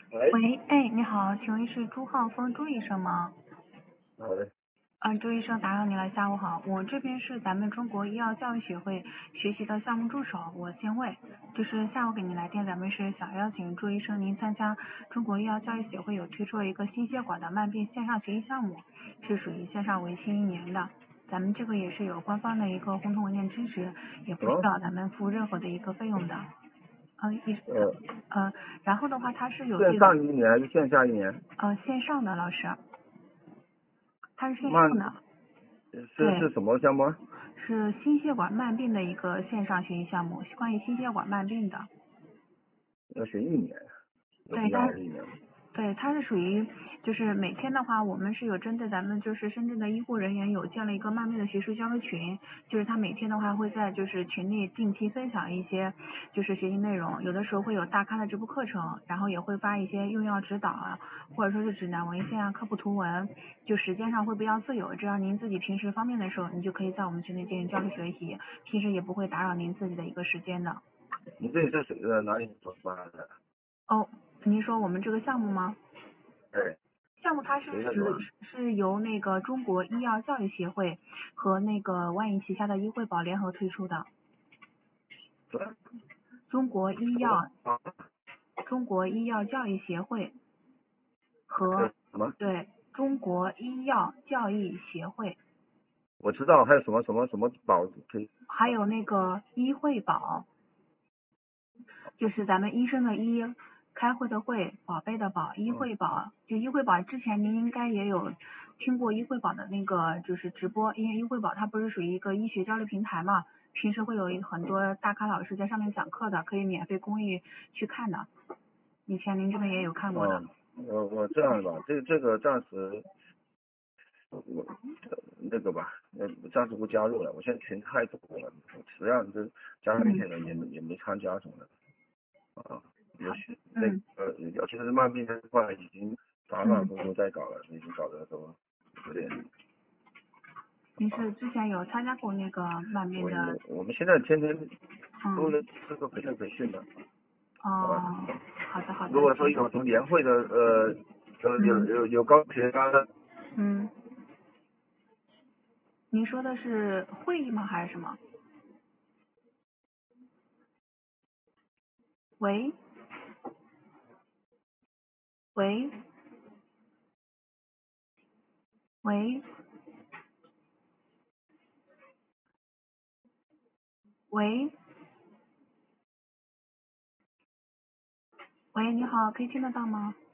喂， 喂，哎，你好，请问是朱浩峰朱医生吗？ 好的， 朱医生打扰您了，下午好。我这边是咱们中国医药教育学会学习的项目助手，我姓魏。就是下午给您来电，咱们是想邀请朱医生您参加中国医药教育协会有推出了一个心血管的慢病线上学习项目，是属于线上为期1年的。咱们这个也是有官方的一个红头文件支持，也不需哦， 要咱们付任何的一个费用的。 呃， 然后的话，它是有线这个上一年还是线下一年？ 线上的老师，它是线慢上的。对， 是什么项目啊？ 是心血管慢病的一个线上学习项目，关于心血管慢病的。 要学一年，有对， 必要一年吗？ 对，它是属于就是每天的话，我们是有针对咱们就是深圳的医护人员有建了一个慢病的学术交流群，就是他每天的话会在就是群里定期分享一些就是学习内容，有的时候会有大咖的直播课程，然后也会发一些用药指导啊，或者说是指南文献啊、科普图文，就时间上会比较自由，这样您自己平时方便的时候，你就可以在我们群里进行交流学习，平时也不会打扰您自己的一个时间的。 你这里是属于哪里所发的？ 哦，您说我们这个项目吗？ 哎， 项目它属于什么？ 是由那个中国医药教育协会和那个万亿旗下的医惠宝联合推出的。 什么？ 中国医什么？ 药中国医药教育协会和什么？ 对中国医药教育协会， 我知道，还有什么宝可以？ 还有那个医惠宝，就是咱们医生的医，开会的会，宝贝的宝，医惠宝。就医惠宝之前您应该也有听过医惠宝的那个就是直播，因为医惠宝它不是属于一个医学交流平台嘛，平时会有很多大咖老师在上面讲课的，可以免费公益去看的。以前您这边也有看过的。 我这样吧，这个暂时我那个吧，暂时不加入了。我现在群太多了，实际上这加上那些人也没参加什么的。啊，有些尤其是慢病这块已经反反复复在搞了，已经搞得都有点。 您是之前有参加过那个慢病的？ 我们现在天天都是这个培训的。 哦，好的好的。 如果说有什么年会的有高血压的。 您说的是会议吗还是什么？喂喂喂喂喂，你好，可以听得到吗？